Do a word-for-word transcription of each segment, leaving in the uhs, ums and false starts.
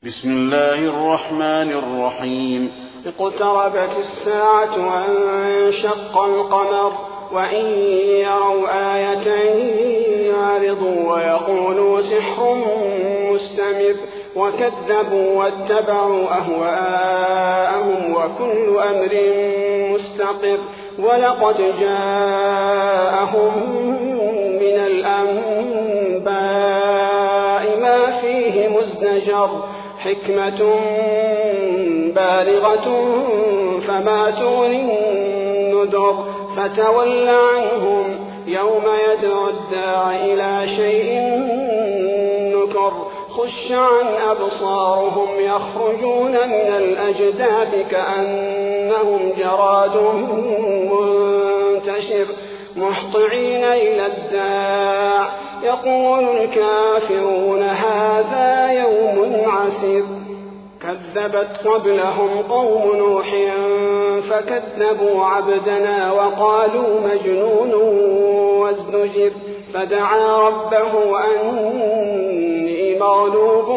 بسم الله الرحمن الرحيم. اقتربت الساعة وانشق القمر وإن يروا آية يعرضوا ويقولوا سحر مستمر وكذبوا واتبعوا أهواءهم وكل أمر مستقر ولقد جاءهم من الأنباء ما فيه مزدجر حكمة بالغة فما تغني النذر فتول عنهم يوم يدعو الداع إلى شيء نكر خش عن أبصارهم يخرجون من الأجداث كأنهم جراد منتشر مهطعين إلى الداع يقول الكافرون هذا يوم عسير كذبت قبلهم قوم نوح فكذبوا عبدنا وقالوا مجنون وازدجر فدعا ربه أني مغلوب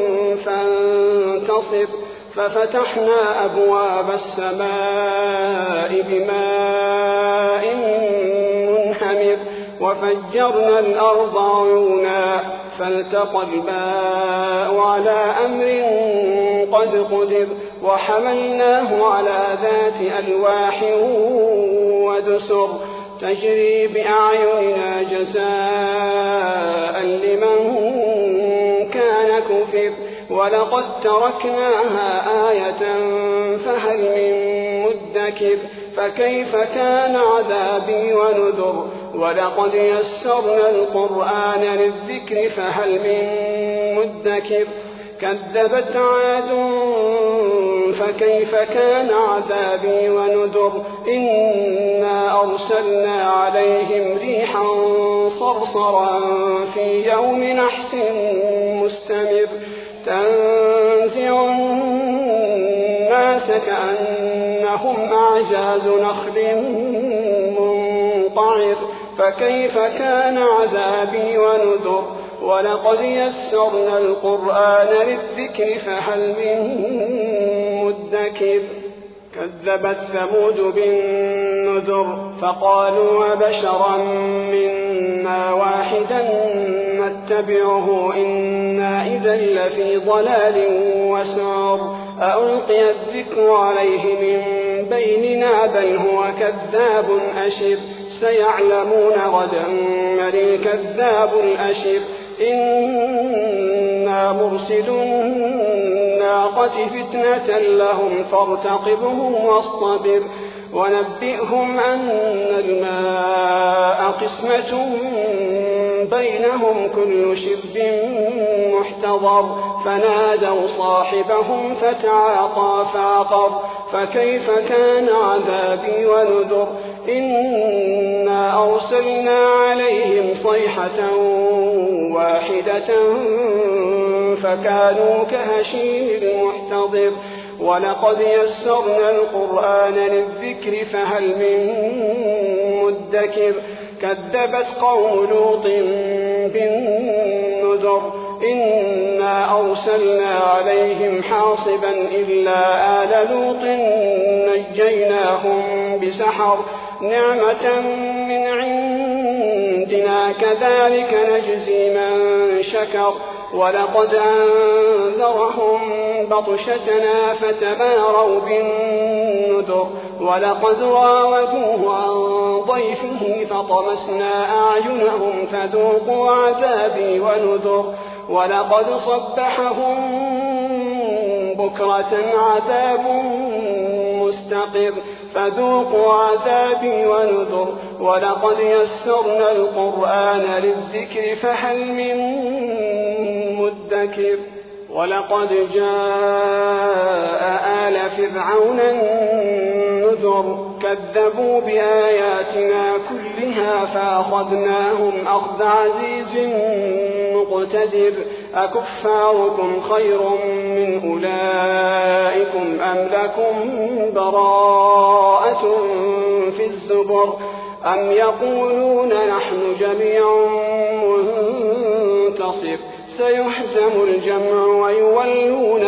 فانتصر ففتحنا أبواب السماء بماء منهمر وفجرنا الأرض عيونا فالتقى الماء على أمر قد قدر وحملناه على ذات ألواح ودسر تجري بأعيننا جزاء لمن كان كفر ولقد تركناها آية فهل من مدكر فكيف كان عذابي ونذر ولقد يسرنا القرآن للذكر فهل من مدكر كذبت عاد فكيف كان عذابي ونذر إنا أرسلنا عليهم ريحا صرصرا في يوم نحس مستمر تنزع الناس كأنهم أعجاز نخل منقعر فكيف كان عذابي ونذر ولقد يسرنا القرآن للذكر فهل من مدكر كذبت ثمود بالنذر فقالوا بشرا منا واحدا نتبعه إنا إذا لفي ضلال وسعر ألقي الذكر عليه من بيننا بل هو كذاب أشر سيعلمون غدا من الكذاب الأشر إنا مرسل الناقة فتنة لهم فارتقبهم واصطبر ونبئهم أن الماء قسمة بينهم كل شرب محتضر فنادوا صاحبهم فتعاطى فعقر فكيف كان عذابي ونذر إنا أرسلنا عليهم صيحة واحدة فكانوا كهشيم المحتضر ولقد يسرنا القرآن للذكر فهل من مدكر كذبت قوم لوط بالنذر إنا أرسلنا عليهم حاصبا إلا آل لوط نجيناهم بسحر نعمة من عندنا كذلك نجزي من شكر ولقد أنذرهم بطشتنا فتماروا بالنذر ولقد راودوه عن ضيفه فطمسنا أعينهم فذوقوا عذابي ونذر ولقد صبحهم بكرة عذاب مستقر فذوقوا عذابي ونذر ولقد يسرنا القرآن للذكر فهل من مدكر ولقد جاء آل فرعون النذر كذبوا بآياتنا كلها فأخذناهم أخذ عزيز مقتدر أكفاركم خير من أولئكم أم لكم براءة في الزبر أم يقولون نحن جميع منتصر سيهزم الجمع ويولون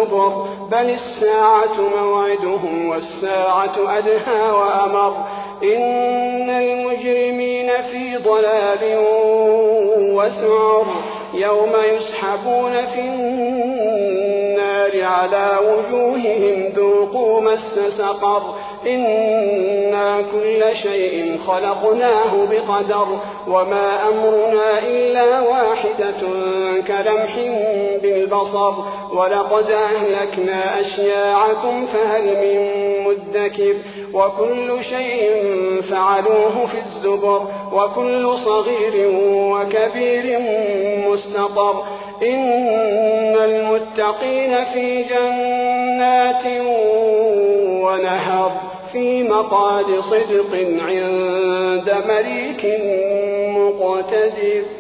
الدبر بل الساعة موعدهم والساعة أدهى وأمر إن المجرمين في ضلال وسعر يوم يسحبون في النار على وجوههم ذوقوا مس سقر إنا كل شيء خلقناه بقدر وما أمرنا إلا واحدة كلمح بالبصر ولقد أهلكنا أشياعكم فهل من مدكر وكل شيء فعلوه في الزبر وكل صغير وكبير مستطر إن المتقين في جنات ونهر في مقعد صدق عند مليك مقتدر.